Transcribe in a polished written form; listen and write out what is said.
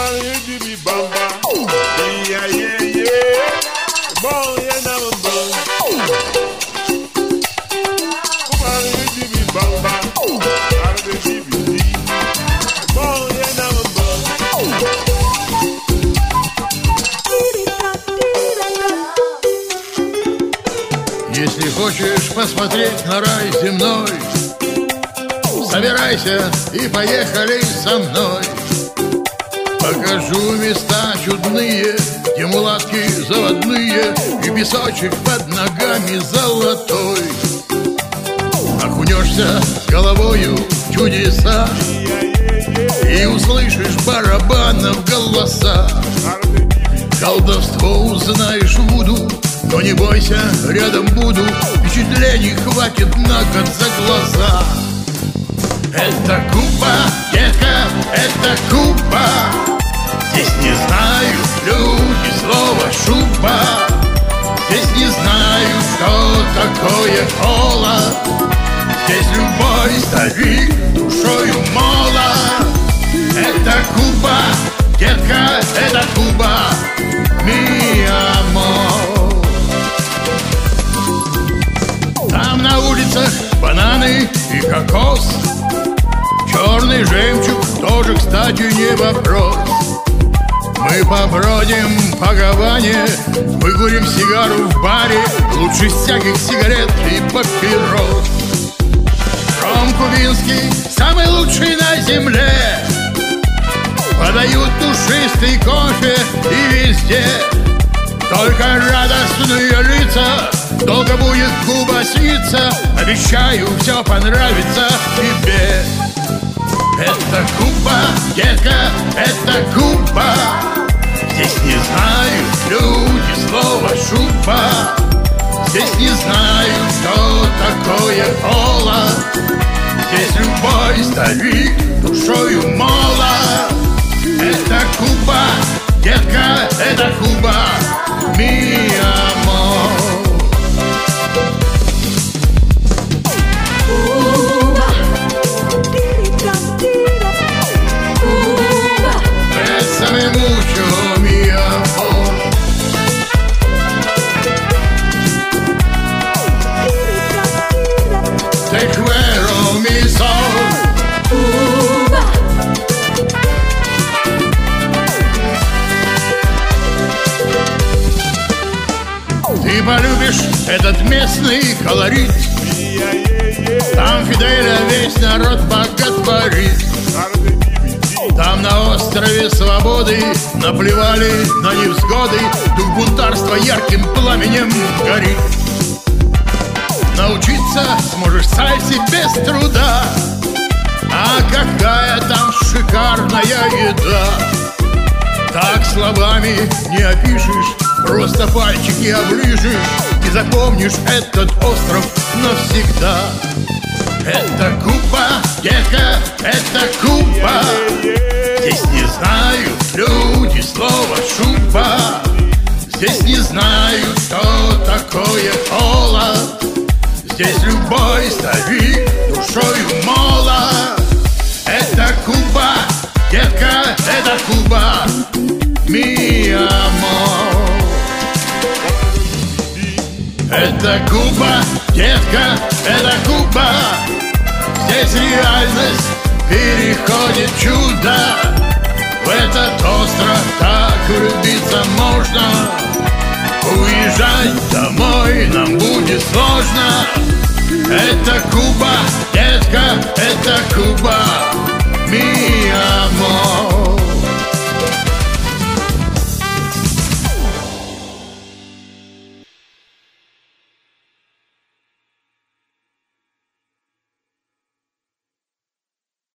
Если хочешь посмотреть на рай земной, собирайся и поехали со мной. Покажу места чудные, где мулатки заводные и песочек под ногами золотой. Окунешься с головою в чудеса и услышишь барабанов голоса. Колдовство узнаешь вуду, но не бойся, рядом буду. Впечатлений хватит на год за глаза. Это Куба, детка, это Куба. Здесь не знают люди слова шуба. Здесь не знают, что такое холод. Здесь любой старик душою молод. Это Куба, детка, это Куба, ми амор. Там на улицах бананы и кокос. Черный жемчуг тоже, кстати, не вопрос. Мы побродим по Гаване, выкурим сигару в баре, лучше всяких сигарет и папирос. Ром кубинский самый лучший на земле. Подают душистый кофе и везде. Только радостные лица, долго будет Куба сниться. Обещаю, все понравится тебе. Это Куба, детка, это Куба. Здесь не знают люди слова шуба. Здесь не знают, что такое холод. Здесь любой старик душою молод. Это Куба, детка, это Куба, ми амор. Bésame mucho, mi amor. Te quiero, mi sol. Ты полюбишь этот местный колорит. Там Фиделя весь народ боготворит. Там на острове Свободы наплевали на невзгоды. Дух бунтарства ярким пламенем горит. Научиться сможешь сальсе без труда. А какая там шикарная еда! Так словами не опишешь, просто пальчики оближешь и запомнишь этот остров навсегда. Это Куба, детка, это Куба. Здесь не знают люди слова шуба. Здесь не знают, что такое холод. Здесь любой старик душою молод. Это Куба, детка, это Куба, ми амор. Это Куба, детка, это Куба. Здесь реальность переходит чудо. В этот остров так влюбиться можно. Уезжать домой нам будет сложно. Это Куба, детка, это Куба.